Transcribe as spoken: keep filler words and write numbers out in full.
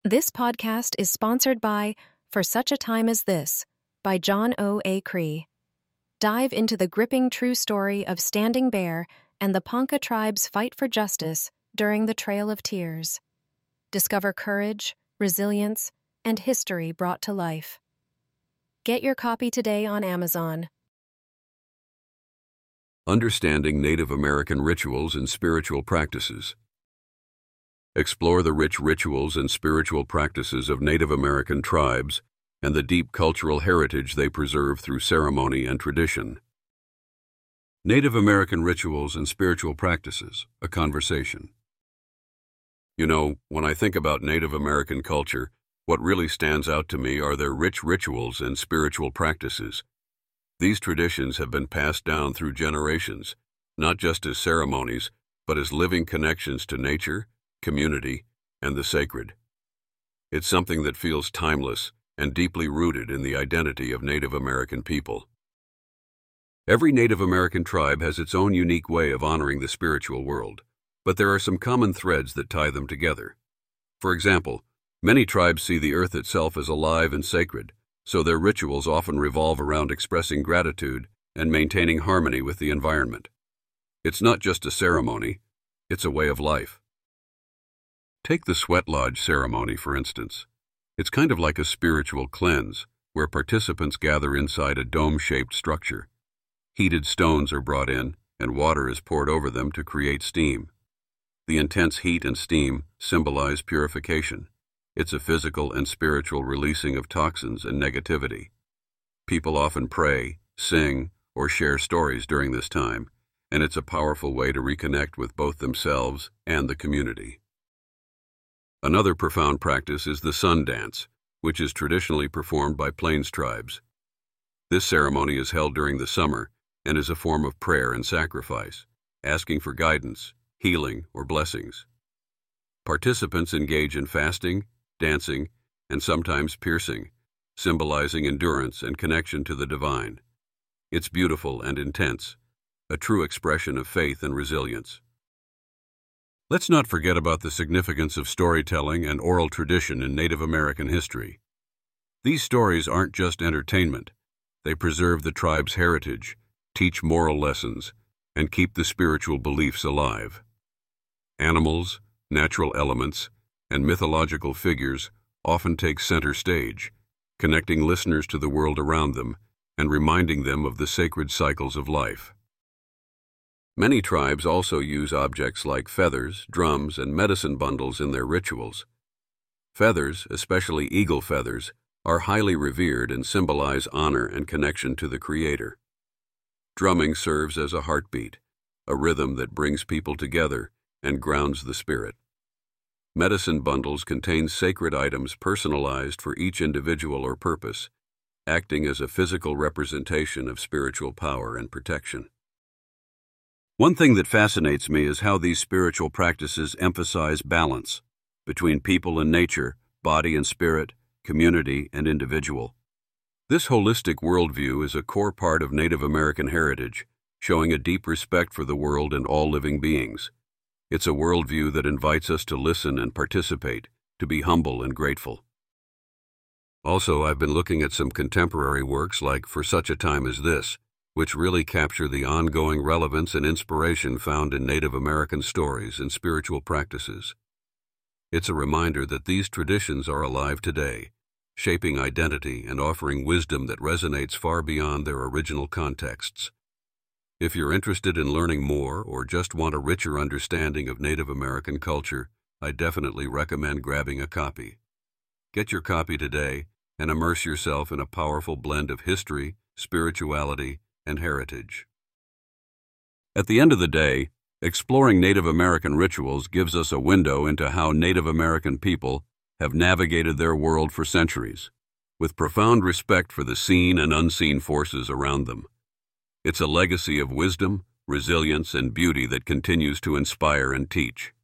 This podcast is sponsored by For Such a Time as This by John O. A. Cree. Dive into the gripping true story of Standing Bear and the Ponca tribe's fight for justice during the Trail of Tears. Discover courage, resilience, and history brought to life. Get your copy today on Amazon. Understanding Native American Rituals and Spiritual Practices. Explore the rich rituals and spiritual practices of Native American tribes and the deep cultural heritage they preserve through ceremony and tradition. Native American Rituals and Spiritual Practices, a conversation. You know, when I think about Native American culture, what really stands out to me are their rich rituals and spiritual practices. These traditions have been passed down through generations, not just as ceremonies, but as living connections to nature, community, and the sacred. It's something that feels timeless and deeply rooted in the identity of Native American people. Every Native American tribe has its own unique way of honoring the spiritual world, but there are some common threads that tie them together. For example, many tribes see the earth itself as alive and sacred, so their rituals often revolve around expressing gratitude and maintaining harmony with the environment. It's not just a ceremony, it's a way of life. Take the Sweat Lodge ceremony, for instance. It's kind of like a spiritual cleanse, where participants gather inside a dome-shaped structure. Heated stones are brought in, and water is poured over them to create steam. The intense heat and steam symbolize purification. It's a physical and spiritual releasing of toxins and negativity. People often pray, sing, or share stories during this time, and it's a powerful way to reconnect with both themselves and the community. Another profound practice is the sun dance, which is traditionally performed by Plains tribes. This ceremony is held during the summer and is a form of prayer and sacrifice, asking for guidance, healing, or blessings. Participants engage in fasting, dancing, and sometimes piercing, symbolizing endurance and connection to the divine. It's beautiful and intense, a true expression of faith and resilience. Let's not forget about the significance of storytelling and oral tradition in Native American history. These stories aren't just entertainment. They preserve the tribe's heritage, teach moral lessons, and keep the spiritual beliefs alive. Animals, natural elements, and mythological figures often take center stage, connecting listeners to the world around them and reminding them of the sacred cycles of life. Many tribes also use objects like feathers, drums, and medicine bundles in their rituals. Feathers, especially eagle feathers, are highly revered and symbolize honor and connection to the Creator. Drumming serves as a heartbeat, a rhythm that brings people together and grounds the spirit. Medicine bundles contain sacred items personalized for each individual or purpose, acting as a physical representation of spiritual power and protection. One thing that fascinates me is how these spiritual practices emphasize balance between people and nature, body and spirit, community and individual. This holistic worldview is a core part of Native American heritage, showing a deep respect for the world and all living beings. It's a worldview that invites us to listen and participate, to be humble and grateful. Also, I've been looking at some contemporary works like For Such a Time as This, which really capture the ongoing relevance and inspiration found in Native American stories and spiritual practices. It's a reminder that these traditions are alive today, shaping identity and offering wisdom that resonates far beyond their original contexts. If you're interested in learning more or just want a richer understanding of Native American culture, I definitely recommend grabbing a copy. Get your copy today and immerse yourself in a powerful blend of history, spirituality, and heritage. At the end of the day, exploring Native American rituals gives us a window into how Native American people have navigated their world for centuries, with profound respect for the seen and unseen forces around them. It's a legacy of wisdom, resilience, and beauty that continues to inspire and teach.